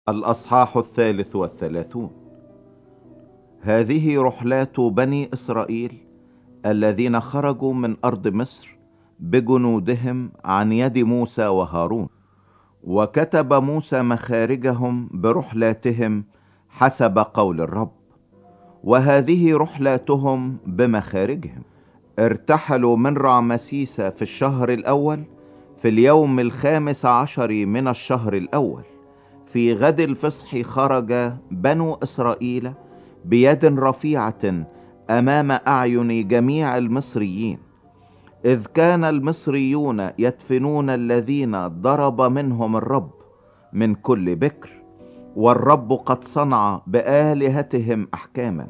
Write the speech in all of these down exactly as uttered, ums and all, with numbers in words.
الأصحاح الثالث والثلاثون. هذه رحلات بني إسرائيل الذين خرجوا من أرض مصر بجنودهم عن يد موسى وهارون. وكتب موسى مخارجهم برحلاتهم حسب قول الرب، وهذه رحلاتهم بمخارجهم. ارتحلوا من رعمسيس في الشهر الأول في اليوم الخامس عشر من الشهر الأول. في غد الفصح خرج بنو إسرائيل بيد رفيعة أمام أعين جميع المصريين، إذ كان المصريون يدفنون الذين ضرب منهم الرب من كل بكر، والرب قد صنع بآلهتهم أحكاما.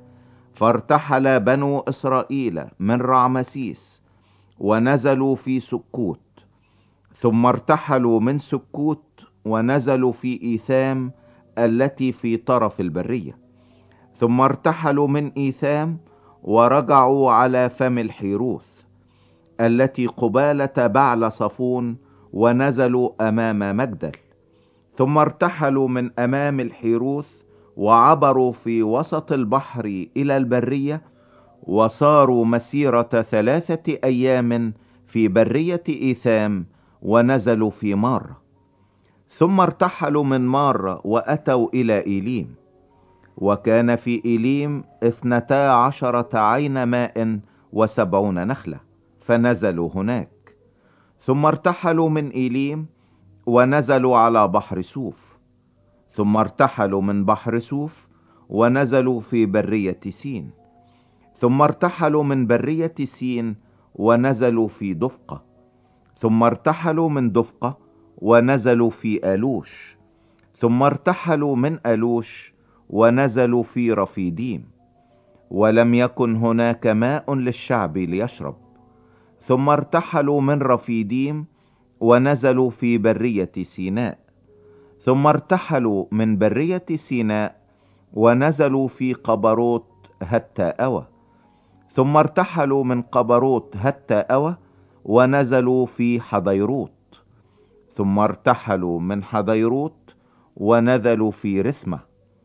فارتحل بنو إسرائيل من رعمسيس ونزلوا في سكوت، ثم ارتحلوا من سكوت ونزلوا في إيثام التي في طرف البرية، ثم ارتحلوا من إيثام ورجعوا على فم الحيروث التي قبالة بعل صفون ونزلوا أمام مجدل، ثم ارتحلوا من أمام الحيروث وعبروا في وسط البحر إلى البرية، وصاروا مسيرة ثلاثة أيام في برية إيثام ونزلوا في مارة، ثم ارتحلوا من مارة وأتوا إلى إيليم، وكان في إيليم اثنتا عشرة عين ماء وسبعون نخلة، فنزلوا هناك. ثم ارتحلوا من إيليم ونزلوا على بحر سوف، ثم ارتحلوا من بحر سوف ونزلوا في برية سين، ثم ارتحلوا من برية سين ونزلوا في دفقة، ثم ارتحلوا من دفقة ونزلوا في ألوش، ثم ارتحلوا من ألوش ونزلوا في رفيديم، ولم يكن هناك ماء للشعب ليشرب. ثم ارتحلوا من رفيديم ونزلوا في برية سيناء، ثم ارتحلوا من برية سيناء ونزلوا في قبروت هتا أوى، ثم ارتحلوا من قبروت هتا أوى ونزلوا في حضيروت، ثم ارتحلوا من حضيروت ونزلوا في رثمة،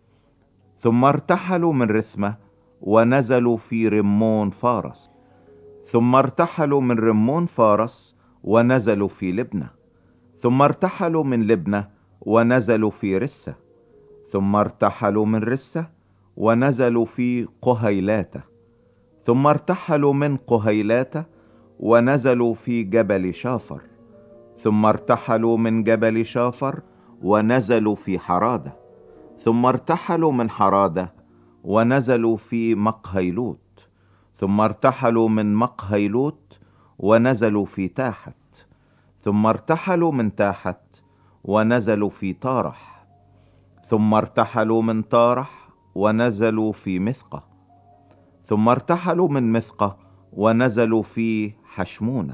ثم ارتحلوا من رثمة ونزلوا في رمون فارس، ثم ارتحلوا من رمون فارس ونزلوا في لبنة، ثم ارتحلوا من لبنة ونزلوا في رسة، ثم ارتحلوا من رسة ونزلوا في قهيلاتة، ثم ارتحلوا من قهيلاتة ونزلوا في جبل شافر، ثم ارتحلوا من جبل شافر ونزلوا في حرادة، ثم ارتحلوا من حرادة ونزلوا في مقهيلوت، ثم ارتحلوا من مقهيلوت ونزلوا في تاحت، ثم ارتحلوا من تاحت ونزلوا في طارح، ثم ارتحلوا من طارح ونزلوا في مثقة، ثم ارتحلوا من مثقة ونزلوا في حشمونة،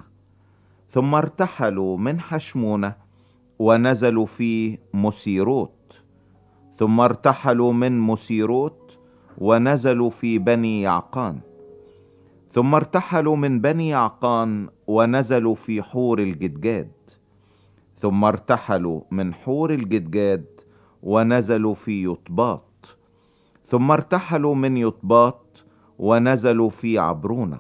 ثم ارتحلوا من حشمونة ونزلوا في مسيروت، ثم ارتحلوا من مسيروت ونزلوا في بني يعقان، ثم ارتحلوا من بني يعقان ونزلوا في حور الجدجاد، ثم ارتحلوا من حور الجدجاد ونزلوا في يطباط، ثم ارتحلوا من يطباط ونزلوا في عبرونة،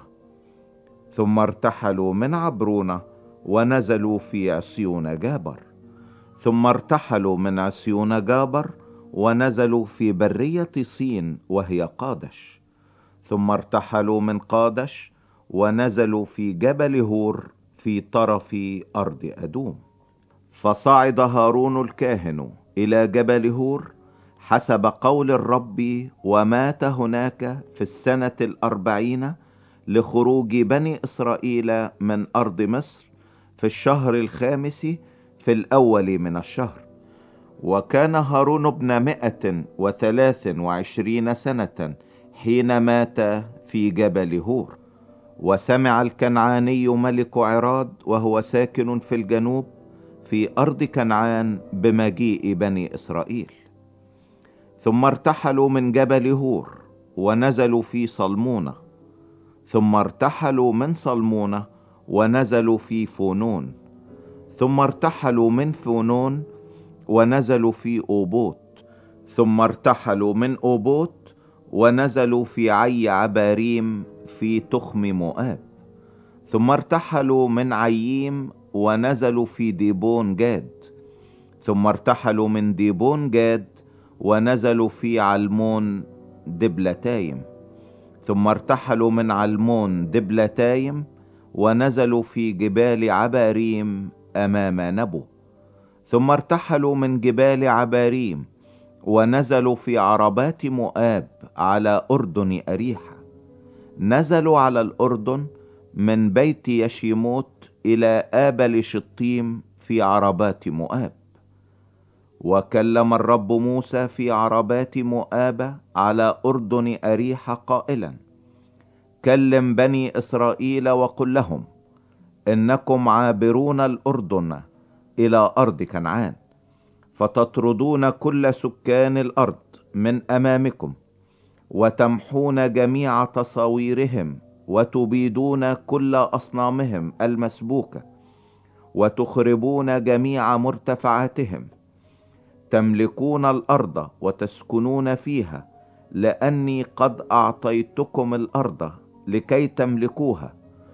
ثم ارتحلوا من عبرونة ونزلوا في عصيون جابر، ثم ارتحلوا من عصيون جابر ونزلوا في برية صين وهي قادش، ثم ارتحلوا من قادش ونزلوا في جبل هور في طرف أرض أدوم. فصعد هارون الكاهن إلى جبل هور حسب قول الرب، ومات هناك في السنة الأربعين لخروج بني إسرائيل من أرض مصر في الشهر الخامس في الأول من الشهر. وكان هارون ابن مائة وثلاث وعشرين سنة حين مات في جبل هور. وسمع الكنعاني ملك عراد وهو ساكن في الجنوب في أرض كنعان بمجيء بني إسرائيل، ثم ارتحلوا من جبل هور ونزلوا في صلمونة، ثم ارتحلوا من صلمونة ونزلوا في فونون، ثم ارتحلوا من فونون ونزلوا في أوبوت، ثم ارتحلوا من أوبوت ونزلوا في عي عباريم في تخم مؤاب، ثم ارتحلوا من عييم ونزلوا في ديبون جاد، ثم ارتحلوا من ديبون جاد ونزلوا في علمون دبلتايم، ثم ارتحلوا من علمون دبلتايم ونزلوا في جبال عباريم أمام نبو، ثم ارتحلوا من جبال عباريم ونزلوا في عربات مؤاب على أردن أريحة، نزلوا على الأردن من بيت يشيموت إلى آبل شطيم في عربات مؤاب. وكلم الرب موسى في عربات مؤاب على أردن أريحة قائلا: كلم بني إسرائيل وقل لهم إنكم عابرون الأردن إلى أرض كنعان، فتطردون كل سكان الأرض من أمامكم، وتمحون جميع تصاويرهم، وتبيدون كل أصنامهم المسبوكة، وتخربون جميع مرتفعاتهم، تملكون الأرض وتسكنون فيها، لأني قد أعطيتكم الأرض لكي تملكوها،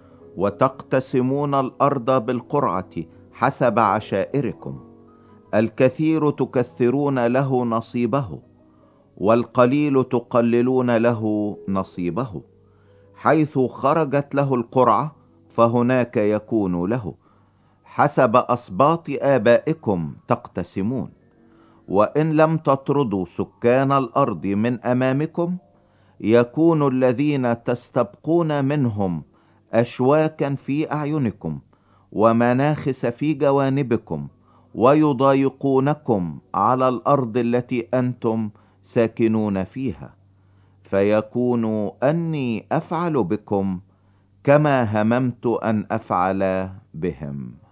وتقتسمون الأرض بالقرعة حسب عشائركم، الكثير تكثرون له نصيبه، والقليل تقللون له نصيبه، حيث خرجت له القرعة فهناك يكون له، حسب أسباط آبائكم تقتسمون. وإن لم تطردوا سكان الأرض من أمامكم، يكون الذين تستبقون منهم أشواكا في أعينكم، ومناخس في جوانبكم، ويضايقونكم على الأرض التي أنتم ساكنون فيها، فيكون أني أفعل بكم كما هممت أن أفعل بهم.